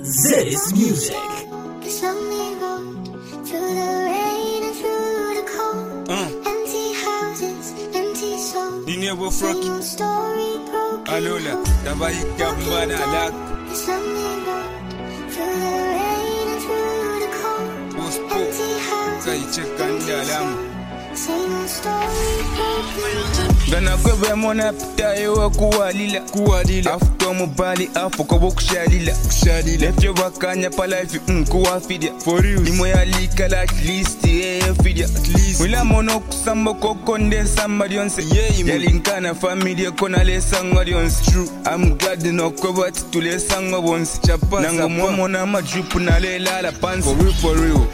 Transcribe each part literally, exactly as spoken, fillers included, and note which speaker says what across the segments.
Speaker 1: Zedis Music.
Speaker 2: Never Frocky Alola, Tabai Gambana Lak Buspo Sai Chekandalam Gana kwebe mona pita ewa kuwalila Kuwalila Afuka mubali afuka wakushalila Kushalila Lefye wakanya pa life mkuwa fidia For real Imo ya lika la at least yeah fidia At least Mwila mono kusamba kokonde samba dionse Yeah imo Yalinkana familia kona le sanga dionse True I'm glad no kweba titule sanga bonse Chapa Nango mwa na majupu na le lala pansi For real for real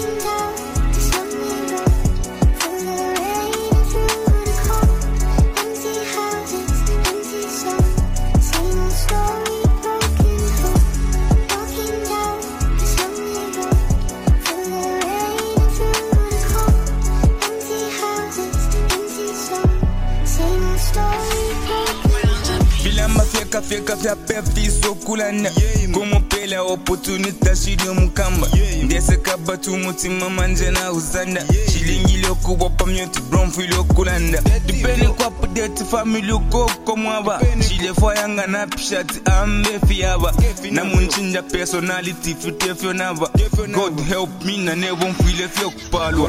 Speaker 2: Fieka fieka fia pepi so kulana Como pela opportunity shidi mukamba Ndese kabatu mutima manje na uzanda Shilingi loko wapa myote bronfi loko landa Dipeni kwa pudeti family koko mwaba Shile fwa yanga na pishati ambe fiyaba Na munchinja personality fute fyo naba God help me na nebo mfile fyo kupalwa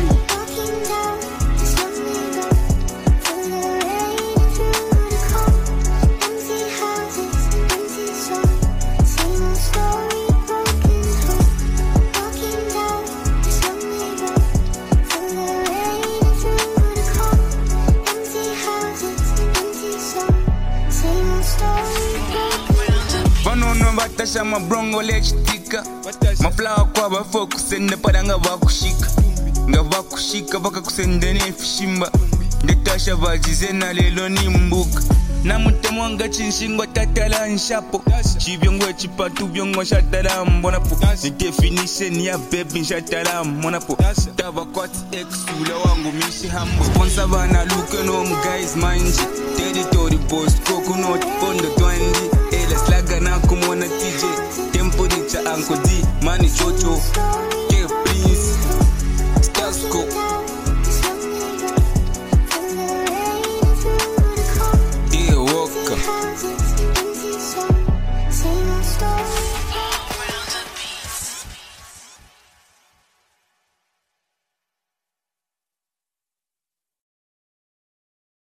Speaker 2: Vanono batasha mabrongo lechitika Maflawa kwa bafokusende padanga bakushika Nga bakushika baka kusendene fishimba Ndetasha vajizena lelo ni mbuka Na mutemwanga chinshingo tatala nshapo Chivyongwe chipatu vyongwa shatala mbonapo Ni definition ya baby shatala mbonapo Tava kwati ex ula wangu mishi hambo Sponsor vana luke no guys manji Territory boss coconut pondo twandi Ela slaga na kumona T J Tempo di cha Uncle D Mani Chocho K Prince Stasko